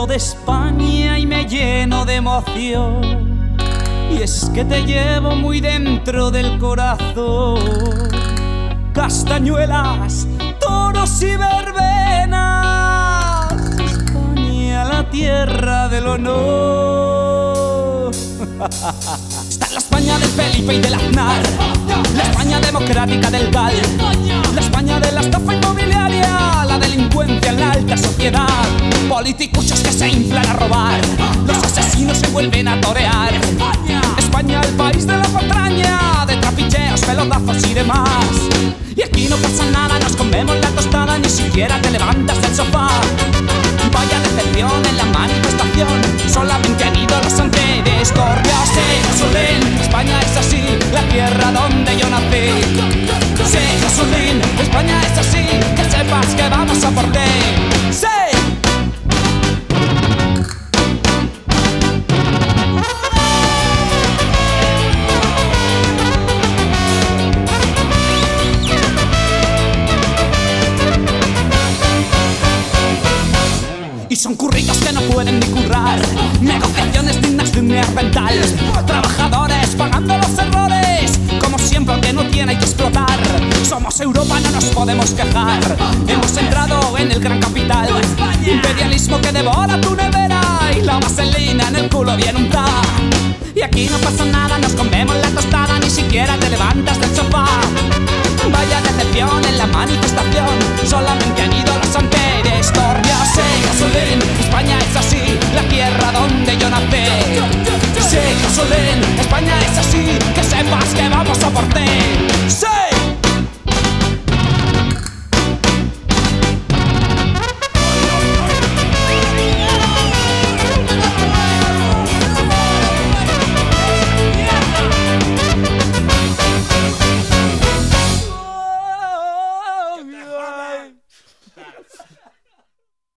hablo de España y me lleno de emoción. Y es que te llevo muy dentro del corazón. Castañuelas, toros y verbenas, España, la tierra del honor. Está la España del Felipe y del Aznar, la España democrática del GAL, la España de la estafa inmobiliaria, la delincuencia en la alta sociedad, politicuchos que se inflan a robar, los asesinos se vuelven a torear. España, el país de la patraña, de trapicheos, pelotazos y demás. Y aquí no pasa nada, nos comemos la tostada, ni siquiera te levantas del sofá. Vaya decepción en la manifestación, solamente han ido los anteriores. Correos de Jesulín, España es así, la tierra donde yo nací. Sí, Jesulín, España es así, que sepas que vamos a por ti. ¡Sí! Y son curritos que no pueden ni currar, negociaciones dignas de un neandertal, trabajadores pagando los errores, como siempre que no tiene hay que explotar. Somos Europa, no nos podemos quejar, hemos entrado en el gran capital, imperialismo que devora tu nevera y la vaselina en el culo bien untada. Y aquí no pasa nada, nos comemos la tostada, ni siquiera te levantas del sofá. Vaya decepción en la manifestación, solamente han ido los anteriores. Correos de Jesulín, España es así, la tierra donde yo nací. Sí, Jesulín,